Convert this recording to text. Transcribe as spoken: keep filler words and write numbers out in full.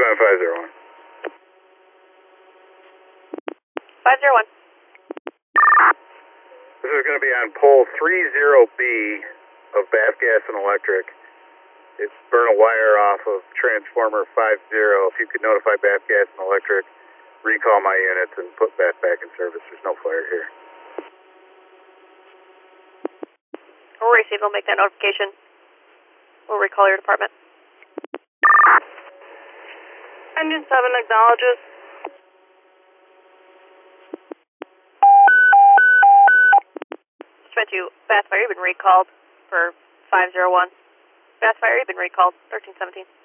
on five zero one. five zero one. This is going to be on pole three zero B of Bath Gas and Electric. It's burn a wire off of transformer five zero. If you could notify Bath Gas and Electric, recall my units and put Bath back in service. There's no fire here. We'll receive, we'll make that notification. We'll recall your department. Engine seven acknowledges. Just went to Bath Fire, you've been recalled for five zero one. Bath Fire, you've been recalled, thirteen seventeen.